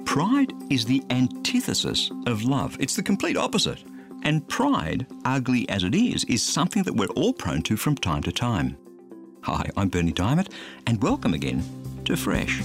Pride is the antithesis of love. It's the complete opposite. And pride, ugly as it is something that we're all prone to from time to time. Hi, I'm Berni Dymet, and welcome again to Fresh.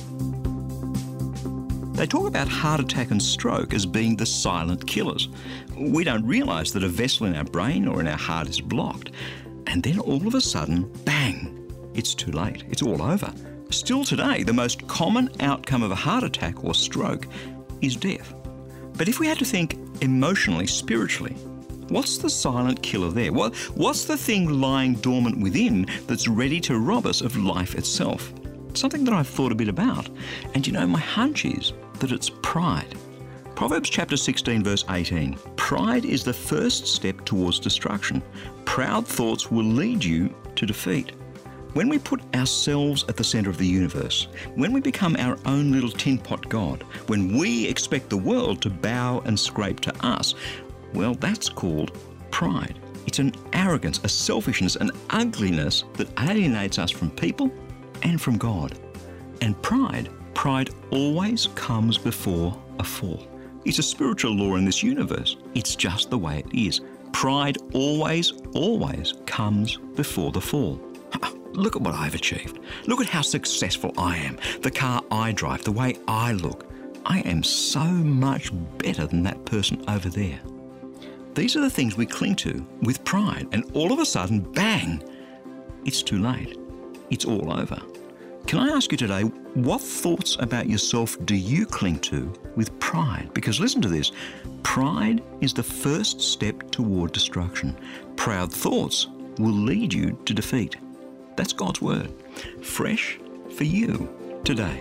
They talk about heart attack and stroke as being the silent killers. We don't realise that a vessel in our brain or in our heart is blocked, and then all of a sudden, bang, it's too late. It's all over. Still today, the most common outcome of a heart attack or stroke is death. But if we had to think emotionally, spiritually, what's the silent killer there? What's the thing lying dormant within that's ready to rob us of life itself? Something that I've thought a bit about. And my hunch is that it's pride. Proverbs chapter 16 verse 18. Pride is the first step towards destruction. Proud thoughts will lead you to defeat. When we put ourselves at the centre of the universe, when we become our own little tin pot God, when we expect the world to bow and scrape to us, well, that's called pride. It's an arrogance, a selfishness, an ugliness that alienates us from people and from God. And pride always comes before a fall. It's a spiritual law in this universe. It's just the way it is. Pride always comes before the fall. Look at what I've achieved. Look at how successful I am. The car I drive, the way I look. I am so much better than that person over there. These are the things we cling to with pride, and all of a sudden, bang, it's too late. It's all over. Can I ask you today, what thoughts about yourself do you cling to with pride? Because listen to this, pride is the first step toward destruction. Proud thoughts will lead you to defeat. That's God's word. Fresh for you today.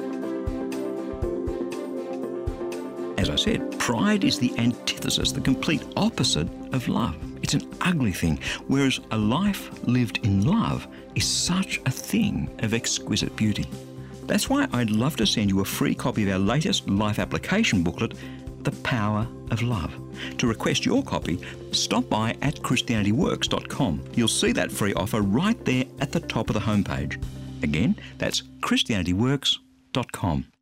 As I said, pride is the antithesis, the complete opposite of love. It's an ugly thing, whereas a life lived in love is such a thing of exquisite beauty. That's why I'd love to send you a free copy of our latest life application booklet, The Power of Love. To request your copy, stop by at christianityworks.com. You'll see that free offer right there at the top of the homepage. Again, that's christianityworks.com.